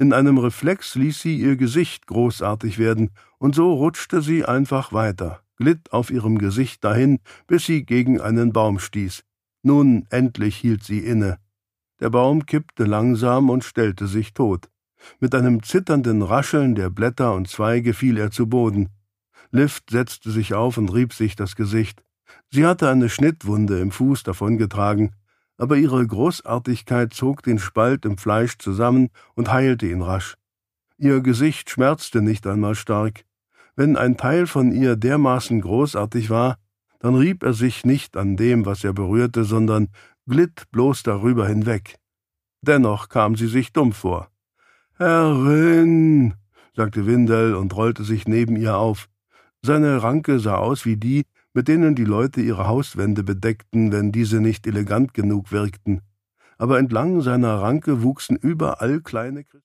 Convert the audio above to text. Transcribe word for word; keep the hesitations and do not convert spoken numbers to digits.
In einem Reflex ließ sie ihr Gesicht großartig werden, und so rutschte sie einfach weiter, glitt auf ihrem Gesicht dahin, bis sie gegen einen Baum stieß. Nun endlich hielt sie inne. Der Baum kippte langsam und stellte sich tot. Mit einem zitternden Rascheln der Blätter und Zweige fiel er zu Boden. Lift setzte sich auf und rieb sich das Gesicht. Sie hatte eine Schnittwunde im Fuß davongetragen, aber ihre Großartigkeit zog den Spalt im Fleisch zusammen und heilte ihn rasch. Ihr Gesicht schmerzte nicht einmal stark. Wenn ein Teil von ihr dermaßen großartig war, dann rieb er sich nicht an dem, was er berührte, sondern glitt bloß darüber hinweg. Dennoch kam sie sich dumm vor. »Herrin«, sagte Windel und rollte sich neben ihr auf. Seine Ranke sah aus wie die, mit denen die Leute ihre Hauswände bedeckten, wenn diese nicht elegant genug wirkten. Aber entlang seiner Ranke wuchsen überall kleine